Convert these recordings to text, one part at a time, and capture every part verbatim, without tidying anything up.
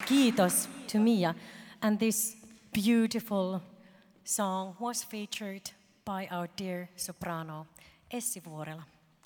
Kiitos to Mia. And this beautiful song was featured by our dear soprano, Essi Vuorela.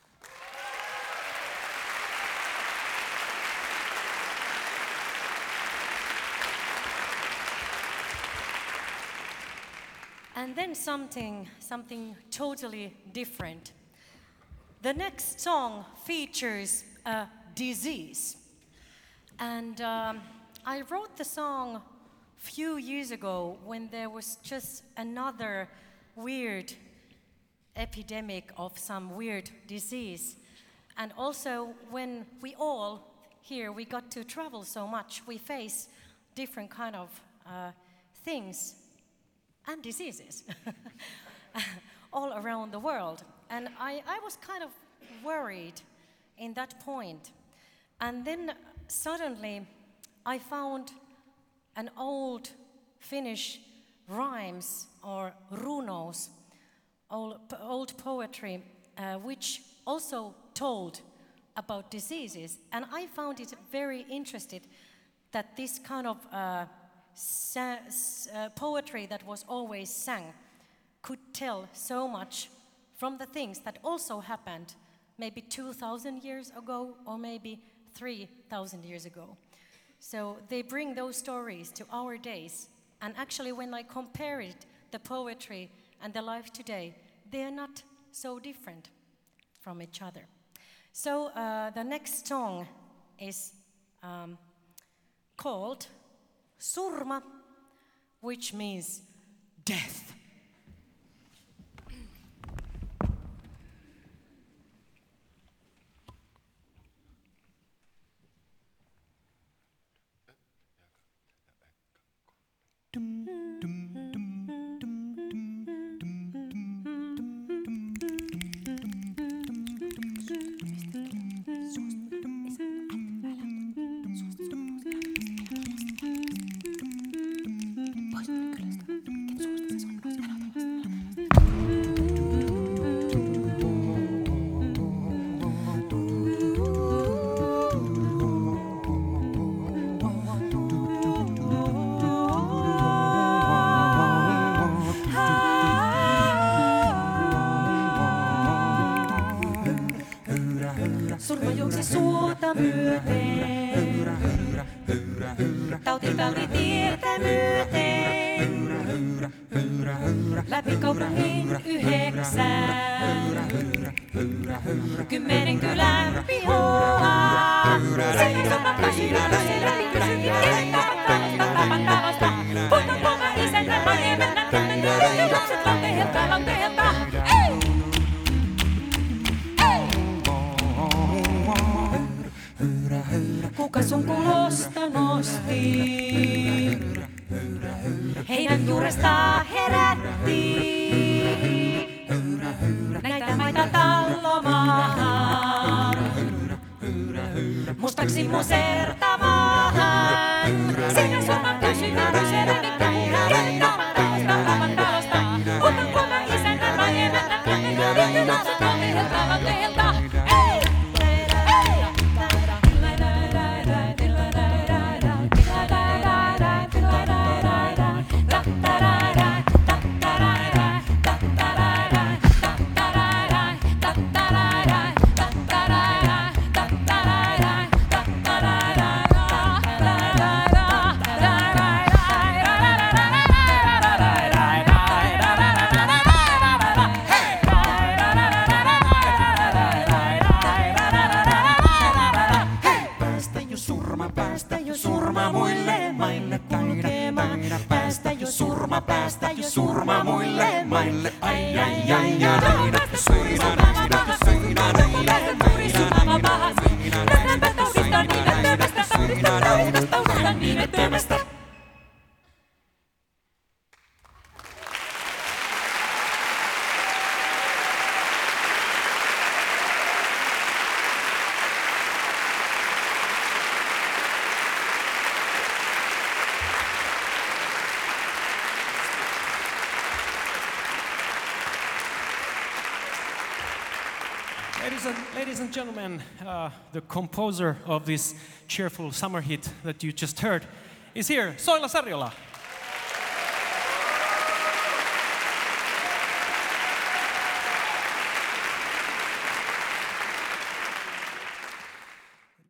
And then something, something totally different. The next song features a disease. And um, I wrote the song a few years ago when there was just another weird epidemic of some weird disease. And also when we all here, we got to travel so much, we face different kind of uh, things and diseases all around the world. And I, I was kind of worried in that point. And then suddenly I found an old Finnish rhymes or runos, old, old poetry, uh, which also told about diseases. And I found it very interesting that this kind of uh, Sa uh, poetry that was always sang could tell so much from the things that also happened maybe two thousand years ago or maybe three thousand years ago. So they bring those stories to our days. And actually when I compare it, the poetry and the life today, they are not so different from each other. So uh, the next song is um, called Surma, which means death. Surma juoksi suota myöten, tauti taudi tietä myöten, läpi kaupungin yhdeksän, kymmenen kylän pihoa. Sekä surman kasina, läpi kysyviä kenttä, tapan talosta, puuton kova isäntä, maien mennä tänne, ja lapset lauteelta, lauteelta, ei! Kuka sun kulosta nosti? Heinän juuresta herätti. Näitä maita tallomaan. Mustaksi musertamaan. Sinä surman kysynä rysellä mikään. Kenttä talosta, tavan talosta. Puuton kuva isäntä, maien mennä tänne. Ja lapset lauteelta, lauteelta. Ei! Surma, päästä jo surma muille maille. Ai, ai, ai, ai, ai, päästä surma, päästä surma, päästä surma, päästä Rännäpä taudista nimettömästä, taudista taudista, taudista nimettömästä. Ladies and, ladies and gentlemen, uh, the composer of this cheerful summer hit that you just heard is here. Soila Sarjola.